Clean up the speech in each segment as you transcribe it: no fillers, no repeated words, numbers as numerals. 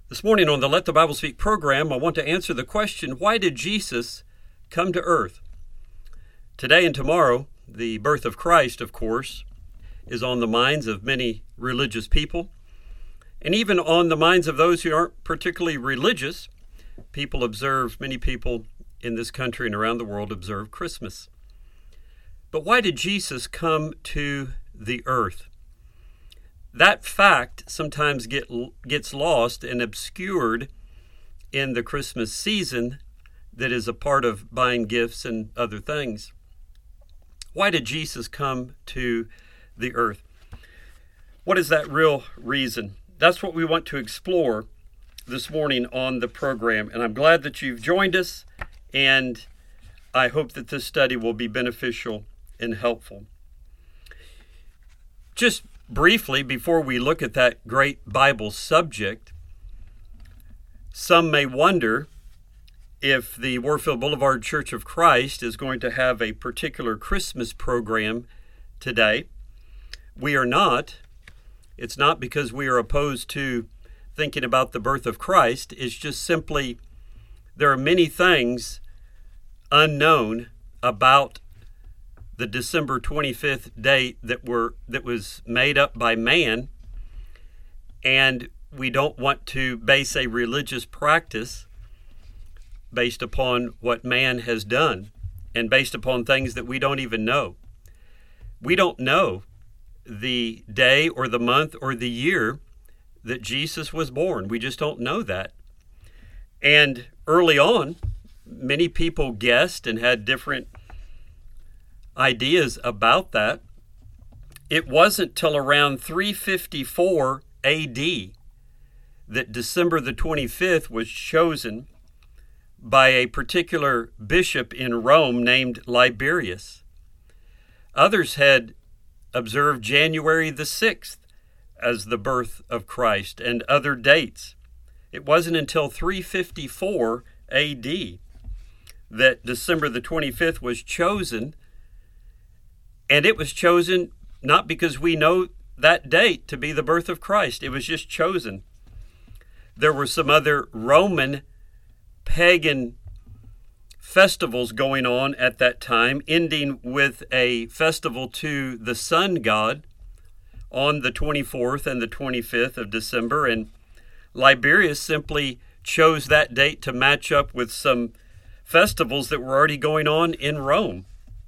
This morning on the Let the Bible Speak program, I want to answer the question, why did Jesus come to earth? Today and tomorrow, the birth of Christ, of course, is on the minds of many religious people, and even on the minds of those who aren't particularly religious. Many people in this country and around the world observe Christmas. But why did Jesus come to the earth? That fact sometimes gets lost and obscured in the Christmas season that is a part of buying gifts and other things. Why did Jesus come to the earth? What is that real reason? That's what we want to explore this morning on the program. And I'm glad that you've joined us, and I hope that this study will be beneficial and helpful. Just briefly, before we look at that great Bible subject, some may wonder if the Warfield Boulevard Church of Christ is going to have a particular Christmas program today. We are not. It's not because we are opposed to thinking about the birth of Christ. It's just simply there are many things unknown about the December 25th date that was made up by man, and we don't want to base a religious practice based upon what man has done and based upon things that we don't even know. We don't know the day or the month or the year that Jesus was born. We just don't know that. And early on, many people guessed and had different ideas about that. It wasn't till around 354 AD that December the 25th was chosen by a particular bishop in Rome named Liberius. Others had observed January the 6th as the birth of Christ and other dates. It wasn't until 354 AD that December the 25th was chosen. And it was chosen not because we know that date to be the birth of Christ. It was just chosen. There were some other Roman pagan festivals going on at that time, ending with a festival to the sun god on the 24th and the 25th of December. And Liberius simply chose that date to match up with some festivals that were already going on in Rome.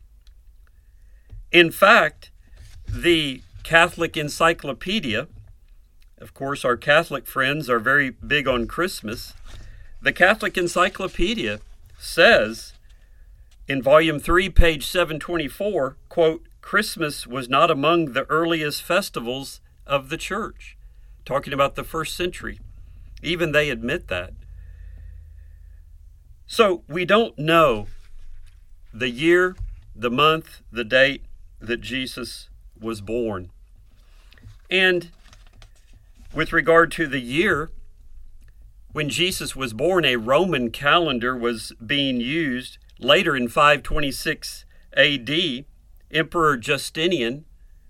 In fact, the Catholic Encyclopedia, of course, our Catholic friends are very big on Christmas. The Catholic Encyclopedia says in Volume 3, page 724, quote, "Christmas was not among the earliest festivals of the church," talking about the first century. Even they admit that. So we don't know the year, the month, the date that Jesus was born. And with regard to the year, when Jesus was born, a Roman calendar was being used. Later in 526 AD, Emperor Justinian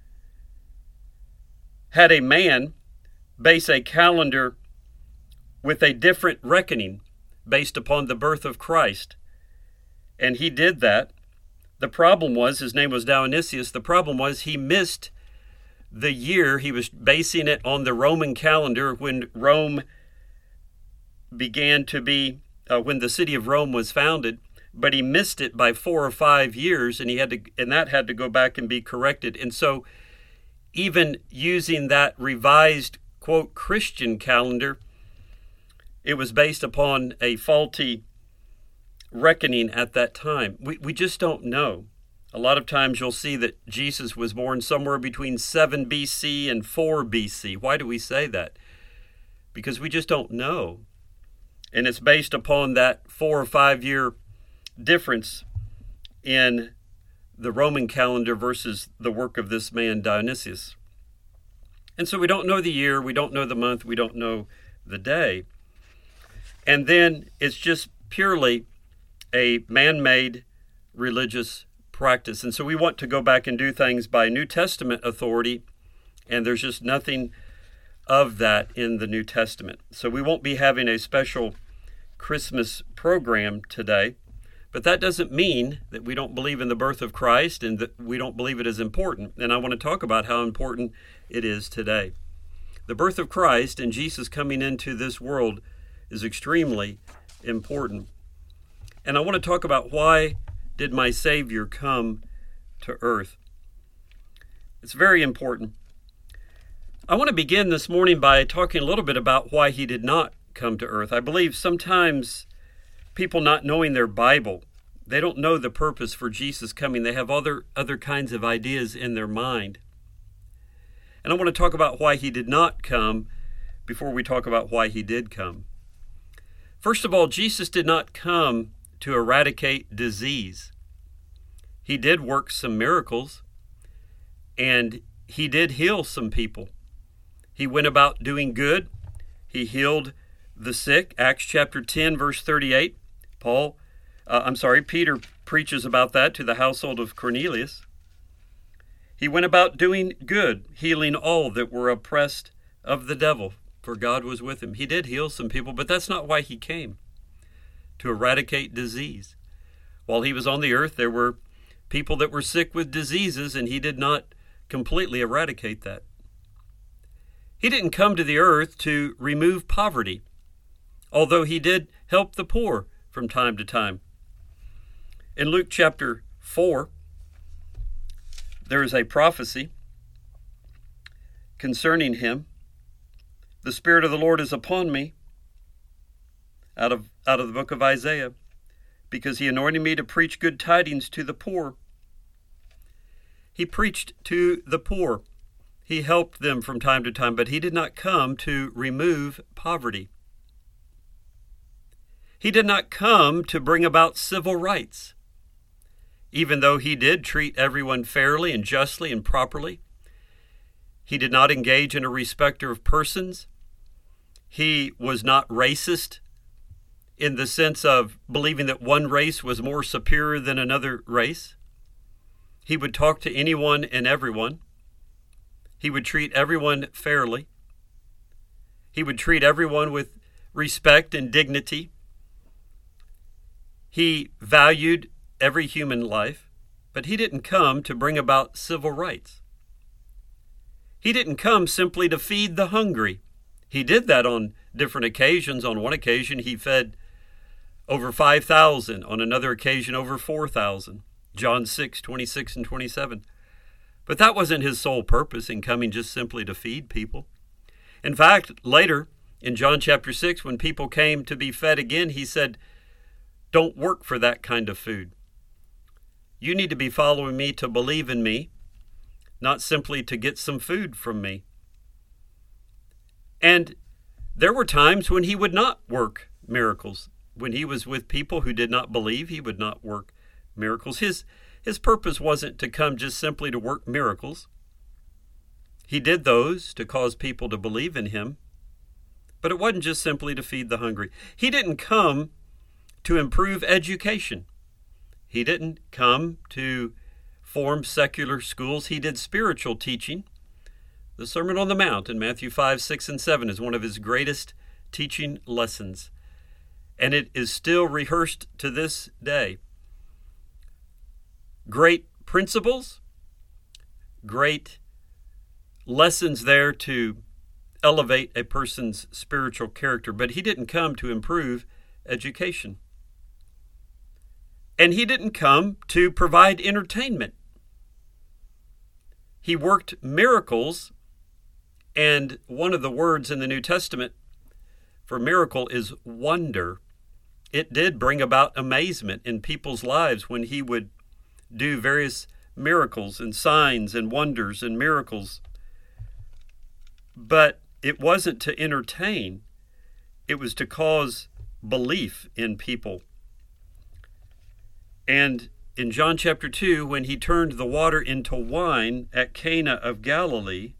had a man base a calendar with a different reckoning based upon the birth of Christ. And he did that. The problem was, his name was Dionysius, the problem was he missed the year. He was basing it on the Roman calendar when Rome began to be, when the city of Rome was founded, but he missed it by 4 or 5 years, and that had to go back and be corrected. And so even using that revised, quote, Christian calendar, it was based upon a faulty reckoning at that time. We just don't know. A lot of times you'll see that Jesus was born somewhere between 7 BC and 4 BC. Why do we say that? Because we just don't know. And it's based upon that 4 or 5 year difference in the Roman calendar versus the work of this man Dionysius. And so we don't know the year, we don't know the month, we don't know the day. And then it's just purely a man-made religious practice. And so we want to go back and do things by New Testament authority, and there's just nothing of that in the New Testament. So we won't be having a special Christmas program today, but that doesn't mean that we don't believe in the birth of Christ and that we don't believe it is important. And I want to talk about how important it is today. The birth of Christ and Jesus coming into this world is extremely important. And I want to talk about why did my Savior come to earth. It's very important. I want to begin this morning by talking a little bit about why he did not come to earth. I believe sometimes people not knowing their Bible, they don't know the purpose for Jesus coming. They have other kinds of ideas in their mind. And I want to talk about why he did not come before we talk about why he did come. First of all, Jesus did not come to eradicate disease. He did work some miracles, and he did heal some people. He went about doing good. He healed the sick. Acts chapter 10, verse 38. Peter preaches about that to the household of Cornelius. He went about doing good, healing all that were oppressed of the devil, for God was with him. He did heal some people, but that's not why he came, to eradicate disease. While he was on the earth, there were people that were sick with diseases, and he did not completely eradicate that. He didn't come to the earth to remove poverty, although he did help the poor from time to time. In Luke chapter 4, there is a prophecy concerning him. The Spirit of the Lord is upon me, out of the book of Isaiah, because he anointed me to preach good tidings to the poor. He preached to the poor. He helped them from time to time, but he did not come to remove poverty. He did not come to bring about civil rights. Even though he did treat everyone fairly and justly and properly, he did not engage in a respecter of persons. He was not racist in the sense of believing that one race was more superior than another race. He would talk to anyone and everyone. He would treat everyone fairly. He would treat everyone with respect and dignity. He valued every human life, but he didn't come to bring about civil rights. He didn't come simply to feed the hungry. He did that on different occasions. On one occasion, he fed over 5,000. On another occasion, over 4,000. John 6, 26 and 27. But that wasn't his sole purpose in coming, just simply to feed people. In fact, later in John chapter 6, when people came to be fed again, he said, "Don't work for that kind of food. You need to be following me to believe in me, not simply to get some food from me." And there were times when he would not work miracles. When he was with people who did not believe, he would not work miracles. His purpose wasn't to come just simply to work miracles. He did those to cause people to believe in him, but it wasn't just simply to feed the hungry. He didn't come to improve education. He didn't come to form secular schools. He did spiritual teaching. The Sermon on the Mount in Matthew 5, 6, and 7 is one of his greatest teaching lessons, and it is still rehearsed to this day. Great principles, great lessons there to elevate a person's spiritual character, but he didn't come to improve education. And he didn't come to provide entertainment. He worked miracles, and one of the words in the New Testament for miracle is wonder. It did bring about amazement in people's lives when he would do various miracles and signs and wonders and miracles. But it wasn't to entertain. It was to cause belief in people. And in John chapter 2, when he turned the water into wine at Cana of Galilee,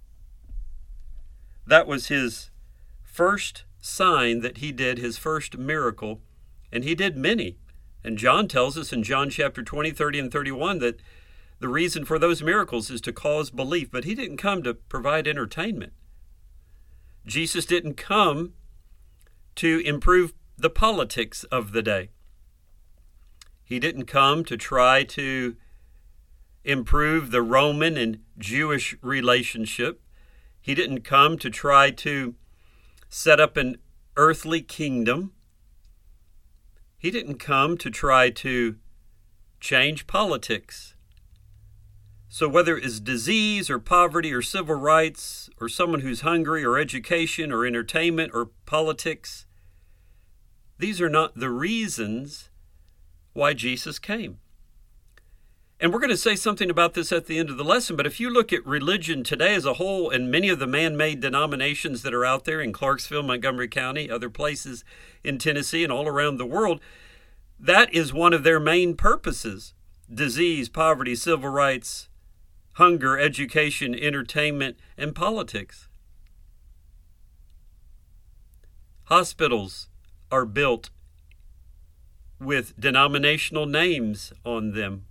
that was his first sign that he did, his first miracle, and he did many. And John tells us in John chapter 20, 30, and 31 that the reason for those miracles is to cause belief, but he didn't come to provide entertainment. Jesus didn't come to improve the politics of the day. He didn't come to try to improve the Roman and Jewish relationship. He didn't come to try to set up an earthly kingdom. He didn't come to try to change politics. So whether it's disease or poverty or civil rights or someone who's hungry or education or entertainment or politics, these are not the reasons why Jesus came. And we're going to say something about this at the end of the lesson, but if you look at religion today as a whole and many of the man-made denominations that are out there in Clarksville, Montgomery County, other places in Tennessee and all around the world, that is one of their main purposes: disease, poverty, civil rights, hunger, education, entertainment, and politics. Hospitals are built with denominational names on them.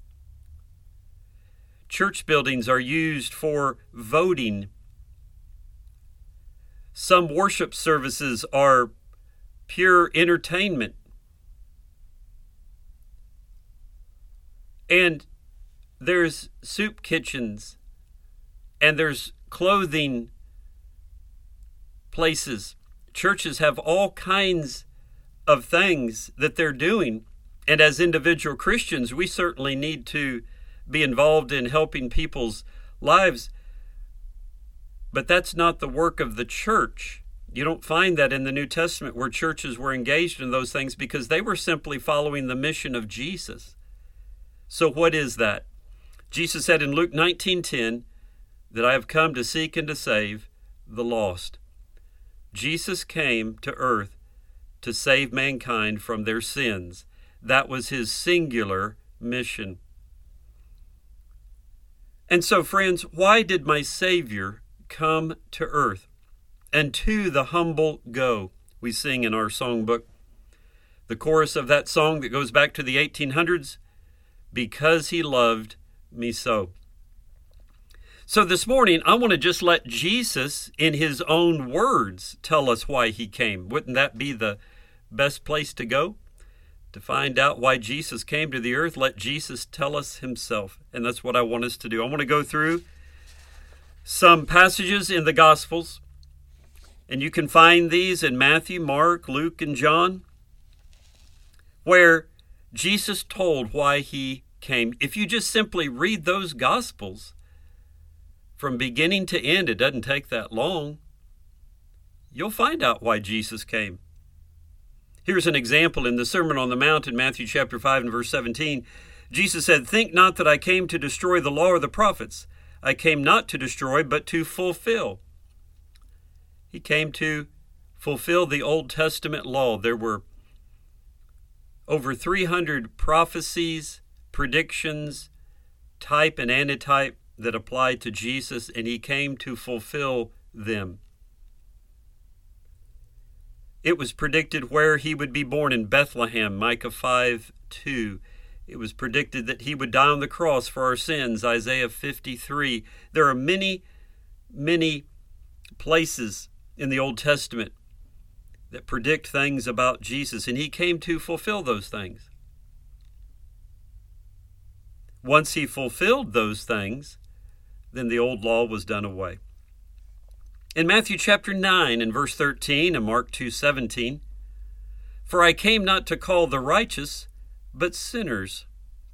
Church buildings are used for voting. Some worship services are pure entertainment. And there's soup kitchens, and there's clothing places. Churches have all kinds of things that they're doing. And as individual Christians, we certainly need to be involved in helping people's lives. But that's not the work of the church. You don't find that in the New Testament where churches were engaged in those things, because they were simply following the mission of Jesus. So what is that? Jesus said in Luke 19:10 that I have come to seek and to save the lost. Jesus came to earth to save mankind from their sins. That was his singular mission. And so, friends, why did my Savior come to earth? And to the humble go, we sing in our songbook. The chorus of that song that goes back to the 1800s, because he loved me so. So this morning, I want to just let Jesus, in his own words, tell us why he came. Wouldn't that be the best place to go? To find out why Jesus came to the earth, let Jesus tell us himself. And that's what I want us to do. I want to go through some passages in the Gospels. And you can find these in Matthew, Mark, Luke, and John, where Jesus told why he came. If you just simply read those Gospels from beginning to end, it doesn't take that long. You'll find out why Jesus came. Here's an example in the Sermon on the Mount in Matthew chapter 5 and verse 17. Jesus said, "Think not that I came to destroy the law or the prophets. I came not to destroy, but to fulfill." He came to fulfill the Old Testament law. There were over 300 prophecies, predictions, type and antitype that applied to Jesus, and he came to fulfill them. It was predicted where he would be born, in Bethlehem, Micah 5:2. It was predicted that he would die on the cross for our sins, Isaiah 53. There are many, many places in the Old Testament that predict things about Jesus, and he came to fulfill those things. Once he fulfilled those things, then the old law was done away. In Matthew chapter 9 and verse 13 and Mark 2:17, "For I came not to call the righteous, but sinners."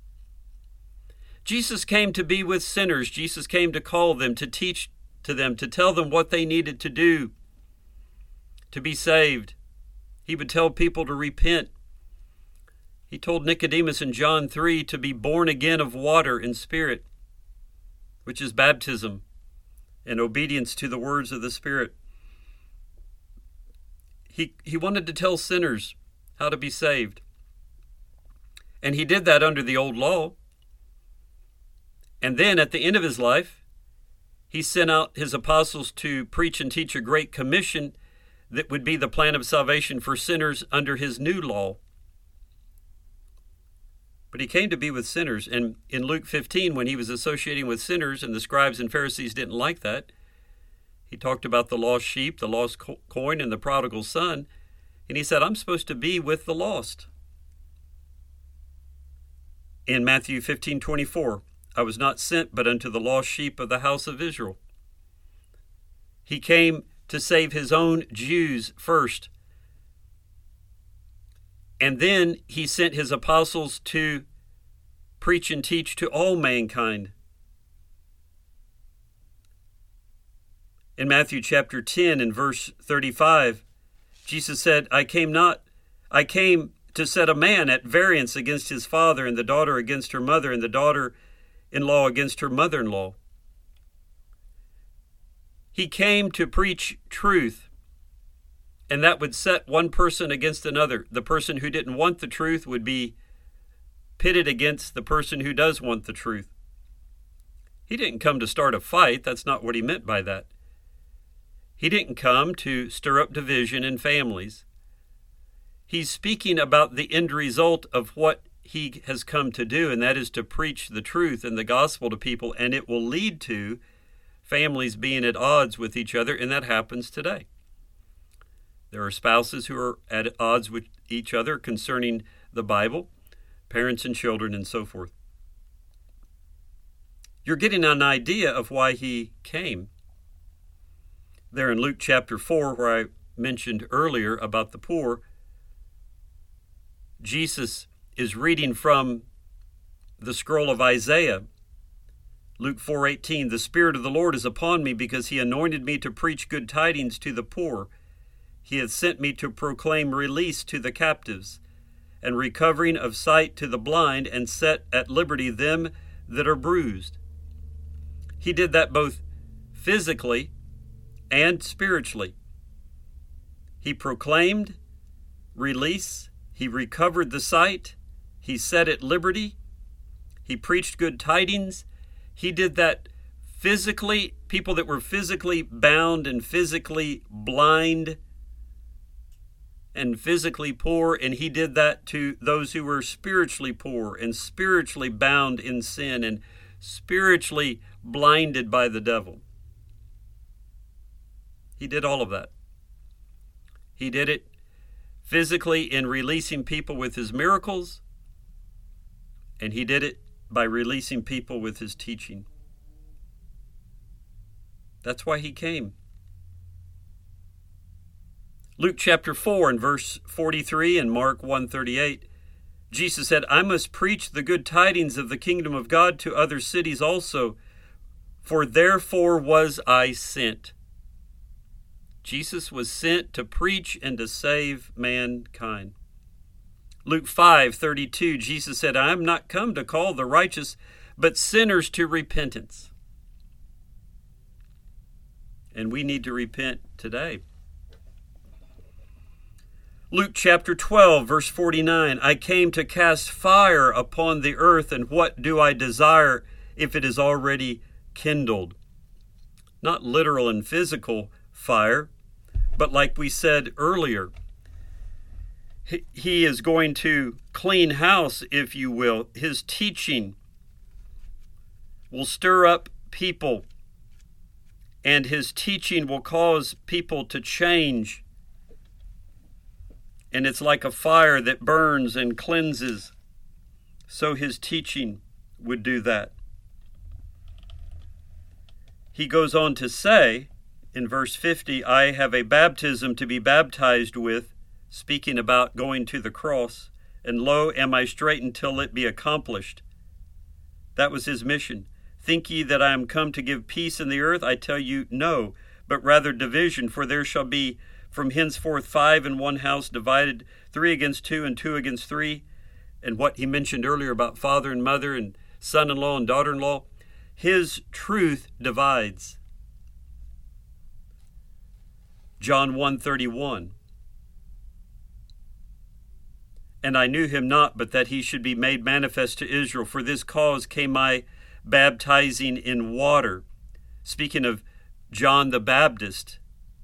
Jesus came to be with sinners. Jesus came to call them, to teach to them, to tell them what they needed to do to be saved. He would tell people to repent. He told Nicodemus in John 3 to be born again of water and spirit, which is baptism and obedience to the words of the Spirit. He wanted to tell sinners how to be saved. And he did that under the old law. And then at the end of his life, he sent out his apostles to preach and teach a great commission that would be the plan of salvation for sinners under his new law. But he came to be with sinners. And in Luke 15, when he was associating with sinners and the scribes and Pharisees didn't like that, He talked about the lost sheep, the lost coin, and the prodigal son. And he said, I'm supposed to be with the lost. In Matthew 15:24, I was not sent but unto the lost sheep of the house of Israel. He came to save his own Jews first. And then he sent his apostles to preach and teach to all mankind. In Matthew chapter 10 and verse 35, Jesus said, I came to set a man at variance against his father, and the daughter against her mother, and the daughter-in-law against her mother-in-law. He came to preach truth, and that would set one person against another. The person who didn't want the truth would be pitted against the person who does want the truth. He didn't come to start a fight. That's not what he meant by that. He didn't come to stir up division in families. He's speaking about the end result of what he has come to do, and that is to preach the truth and the gospel to people, and it will lead to families being at odds with each other, and that happens today. There are spouses who are at odds with each other concerning the Bible, parents and children, and so forth. You're getting an idea of why he came. There in Luke chapter 4, where I mentioned earlier about the poor, Jesus is reading from the scroll of Isaiah. Luke 4:18, the Spirit of the Lord is upon me, because he anointed me to preach good tidings to the poor. He hath sent me to proclaim release to the captives, and recovering of sight to the blind, and set at liberty them that are bruised. He did that both physically and spiritually. He proclaimed release. He recovered the sight. He set at liberty. He preached good tidings. He did that physically, people that were physically bound and physically blind and physically poor, and he did that to those who were spiritually poor and spiritually bound in sin and spiritually blinded by the devil. He did all of that. He did it physically in releasing people with his miracles, and he did it by releasing people with his teaching. That's why he came. Luke chapter 4 and verse 43 and Mark 1:38, Jesus said, I must preach the good tidings of the kingdom of God to other cities also, for therefore was I sent. Jesus was sent to preach and to save mankind. Luke 5:32, Jesus said, I am not come to call the righteous, but sinners to repentance. And we need to repent today. Luke chapter 12, verse 49, I came to cast fire upon the earth, and what do I desire if it is already kindled? Not literal and physical fire, but like we said earlier, he is going to clean house, if you will. His teaching will stir up people, and his teaching will cause people to change. And it's like a fire that burns and cleanses. So his teaching would do that. He goes on to say in verse 50, I have a baptism to be baptized with, speaking about going to the cross, and lo, am I straitened till it be accomplished. That was his mission. Think ye that I am come to give peace in the earth? I tell you, no, but rather division, for there shall be from henceforth 5 in one house divided, 3 against 2 and 2 against 3. And what he mentioned earlier about father and mother and son-in-law and daughter-in-law, his truth divides. John 1:31. And I knew him not, but that he should be made manifest to Israel. For this cause came I baptizing in water. Speaking of John the Baptist.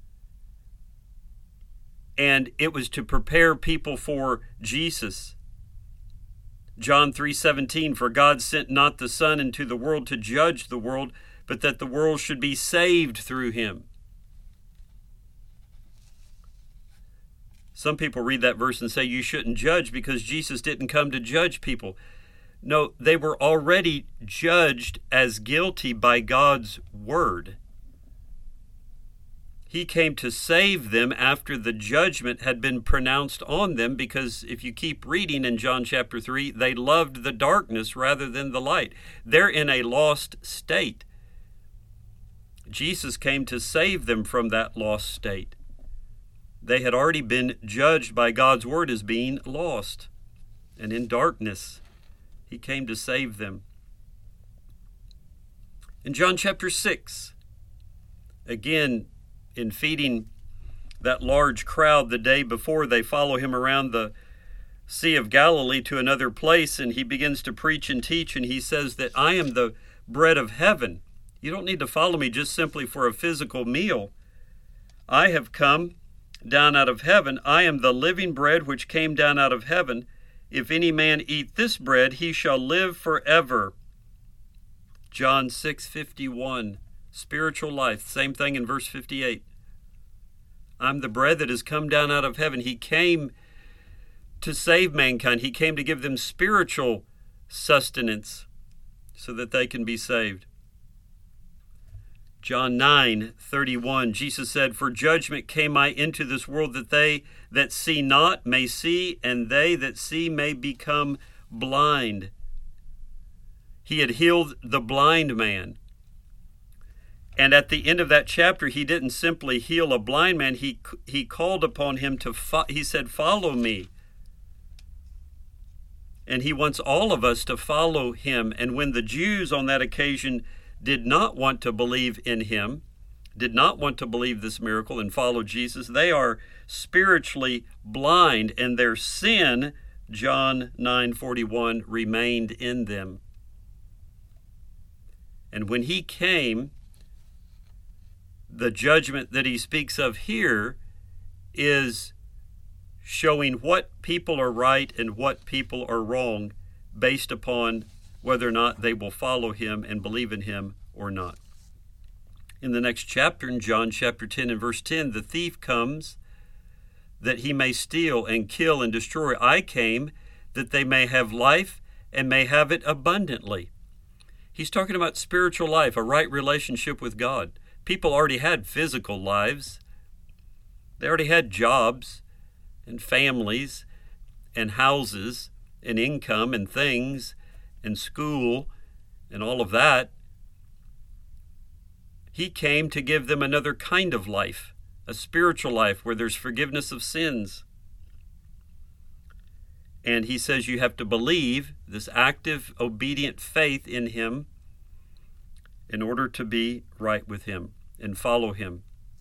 And it was to prepare people for Jesus. John 3:17, for God sent not the Son into the world to judge the world, but that the world should be saved through him. Some people read that verse and say you shouldn't judge because Jesus didn't come to judge people. No, they were already judged as guilty by God's word. He came to save them after the judgment had been pronounced on them, because if you keep reading in John chapter 3, they loved the darkness rather than the light. They're in a lost state. Jesus came to save them from that lost state. They had already been judged by God's word as being lost and in darkness. He came to save them. In John chapter 6, again, in feeding that large crowd the day before, they follow him around the Sea of Galilee to another place, and he begins to preach and teach, and he says that I am the bread of heaven. You don't need to follow me just simply for a physical meal. I have come down out of heaven. I am the living bread which came down out of heaven. If any man eat this bread, he shall live forever. John 6:51, spiritual life. Same thing in verse 58. I'm the bread that has come down out of heaven. He came to save mankind. He came to give them spiritual sustenance so that they can be saved. John 9:31, Jesus said, For judgment came I into this world, that they that see not may see, and they that see may become blind. He had healed the blind man. And at the end of that chapter, he didn't simply heal a blind man. He called upon him he said, follow me. And he wants all of us to follow him. And when the Jews on that occasion did not want to believe in him, did not want to believe this miracle and follow Jesus, they are spiritually blind, and their sin, John 9:41, remained in them. And when he came, the judgment that he speaks of here is showing what people are right and what people are wrong based upon whether or not they will follow him and believe in him or not. In the next chapter, in John chapter 10 and verse 10, the thief comes that he may steal and kill and destroy. I came that they may have life and may have it abundantly. He's talking about spiritual life, a right relationship with God. People already had physical lives. They already had jobs and families and houses and income and things and school and all of that. He came to give them another kind of life, a spiritual life where there's forgiveness of sins. And he says you have to believe, this active, obedient faith in him, in order to be right with him and follow him.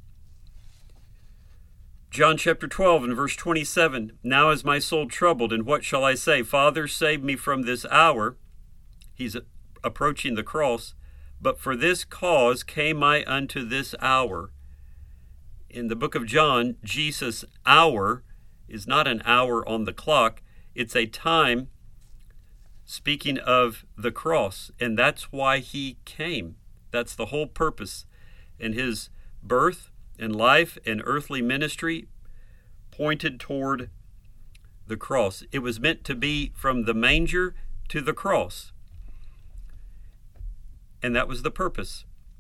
John chapter 12 and verse 27, Now is my soul troubled, and what shall I say? Father, save me from this hour. He's approaching the cross. But for this cause came I unto this hour. In the book of John, Jesus' hour is not an hour on the clock. It's a time speaking of the cross. And that's why he came. That's the whole purpose. And his birth and life and earthly ministry pointed toward the cross. It was meant to be from the manger to the cross. And that was the purpose.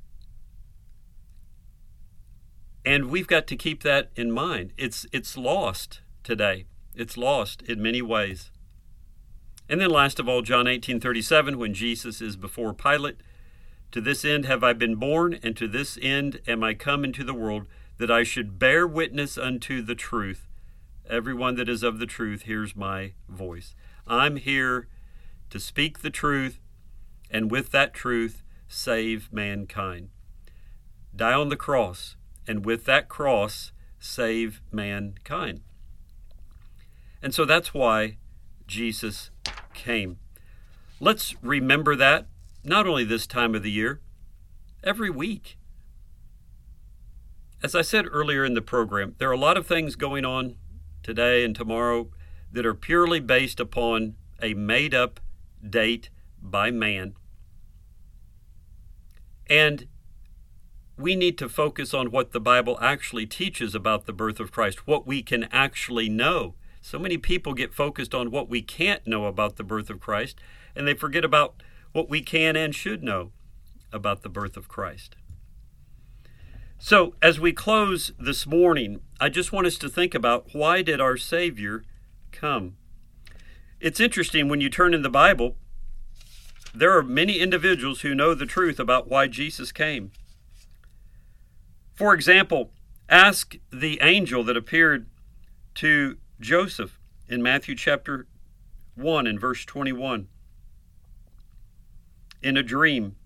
And we've got to keep that in mind. It's lost today. It's lost in many ways. And then last of all, John 18:37, when Jesus is before Pilate, To this end have I been born, and to this end am I come into the world, that I should bear witness unto the truth. Everyone that is of the truth hears my voice. I'm here to speak the truth, and with that truth, save mankind. Die on the cross, and with that cross, save mankind. And so that's why Jesus came. Let's remember that, not only this time of the year, every week. As I said earlier in the program, there are a lot of things going on today and tomorrow that are purely based upon a made-up date by man. And we need to focus on what the Bible actually teaches about the birth of Christ, what we can actually know. So many people get focused on what we can't know about the birth of Christ, and they forget about what we can and should know about the birth of Christ. So, as we close this morning, I just want us to think about, why did our Savior come? It's interesting, when you turn in the Bible, there are many individuals who know the truth about why Jesus came. For example, ask the angel that appeared to Joseph in Matthew chapter 1 and verse 21. In a dream,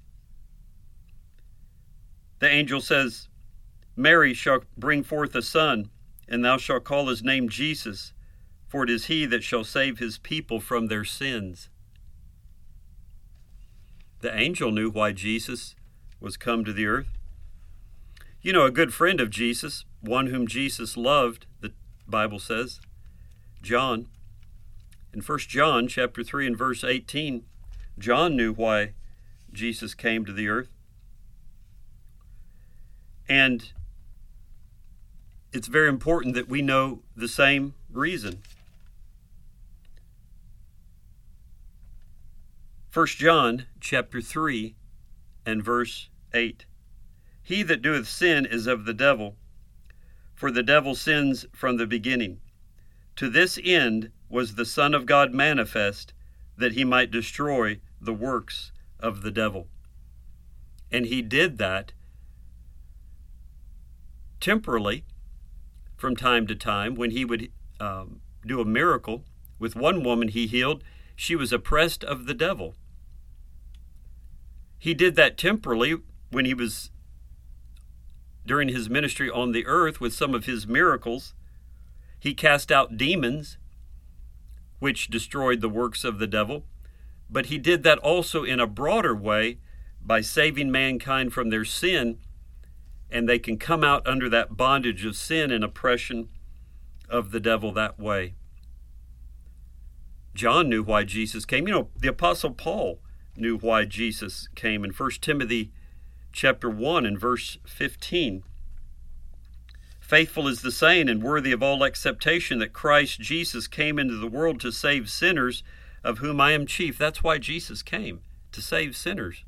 the angel says, Mary shall bring forth a son, and thou shalt call his name Jesus, for it is he that shall save his people from their sins. The angel knew why Jesus was come to the earth. You know, a good friend of Jesus, one whom Jesus loved, the Bible says, John. In 1 John chapter 3 and verse 18, John knew why Jesus came to the earth. And it's very important that we know the same reason. 1 John chapter 3 and verse 8. He that doeth sin is of the devil, for the devil sins from the beginning. To this end was the Son of God manifest, that he might destroy the works of the devil. And he did that temporally, from time to time, when he would do a miracle. With one woman he healed, she was oppressed of the devil. He did that temporally when he was during his ministry on the earth with some of his miracles. He cast out demons, which destroyed the works of the devil. But he did that also in a broader way by saving mankind from their sin, and they can come out under that bondage of sin and oppression of the devil that way. John knew why Jesus came. You know, the Apostle Paul knew why Jesus came in 1 Timothy chapter 1 and verse 15. Faithful is the saying and worthy of all acceptation that Christ Jesus came into the world to save sinners, of whom I am chief. That's why Jesus came, to save sinners.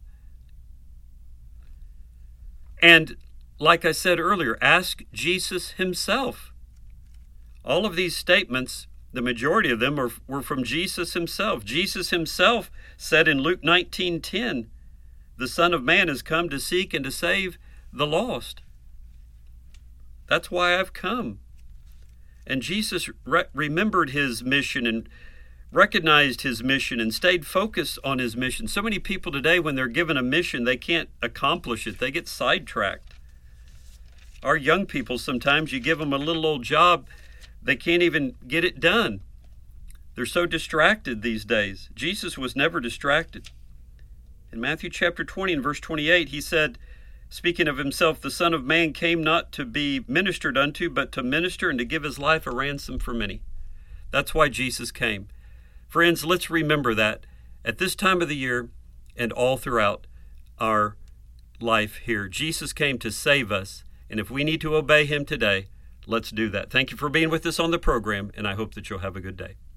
And like I said earlier, ask Jesus himself. All of these statements, the majority of them were from Jesus himself. Jesus himself said in Luke 19:10, the Son of Man has come to seek and to save the lost. That's why I've come. And Jesus remembered his mission and recognized his mission and stayed focused on his mission. So many people today, when they're given a mission, they can't accomplish it. They get sidetracked. Our young people, sometimes you give them a little old job, they can't even get it done. They're so distracted these days. Jesus was never distracted. In Matthew chapter 20 and verse 28, he said, speaking of himself, the Son of Man came not to be ministered unto, but to minister and to give his life a ransom for many. That's why Jesus came. Friends, let's remember that at this time of the year and all throughout our life here. Jesus came to save us, and if we need to obey him today, let's do that. Thank you for being with us on the program, and I hope that you'll have a good day.